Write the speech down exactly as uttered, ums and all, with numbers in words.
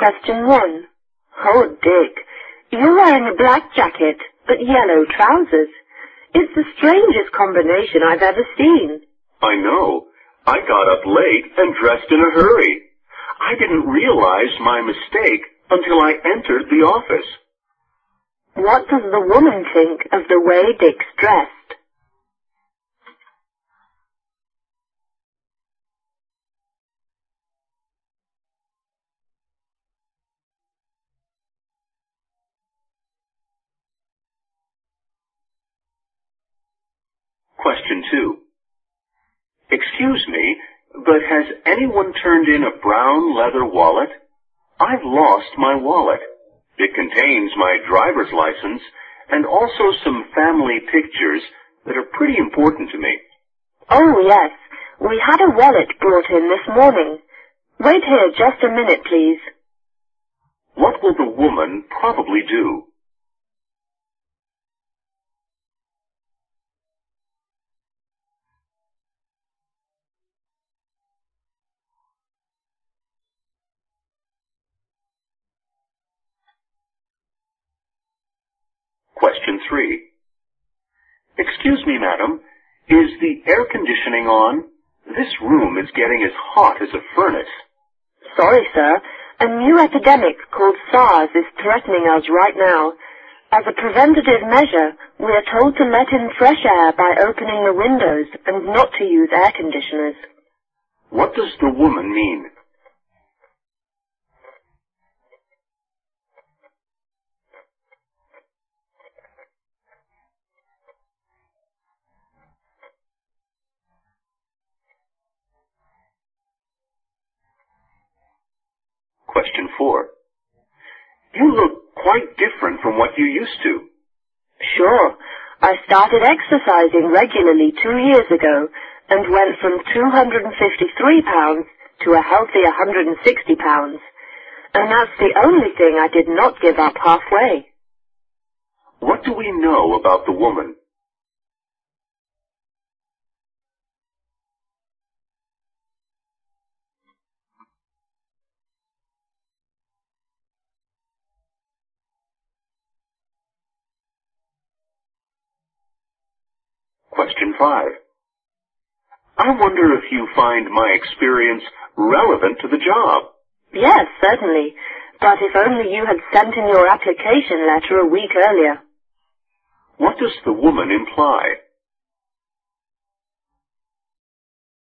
Question one. Oh, Dick, you're wearing a black jacket, but yellow trousers. It's the strangest combination I've ever seen. I know. I got up late and dressed in a hurry. I didn't realize my mistake until I entered the office. What does the woman think of the way Dick's dressed? Question two. Excuse me, but has anyone turned in a brown leather wallet? I've lost my wallet. It contains my driver's license and also some family pictures that are pretty important to me. Oh, yes. We had a wallet brought in this morning. Wait here just a minute, please. What will the woman probably do? Question three. Excuse me, madam, is the air conditioning on? This room is getting as hot as a furnace. Sorry, sir. A new epidemic called SARS is threatening us right now. As a preventative measure, we are told to let in fresh air by opening the windows and not to use air conditioners. What does the woman mean? Question four. You look quite different from what you used to. Sure. I started exercising regularly two years ago and went from two hundred fifty-three pounds to a healthy one hundred sixty pounds. And that's the only thing I did not give up halfway. What do we know about the woman? Question five. I wonder if you find my experience relevant to the job. Yes, certainly. But if only you had sent in your application letter a week earlier. What does the woman imply?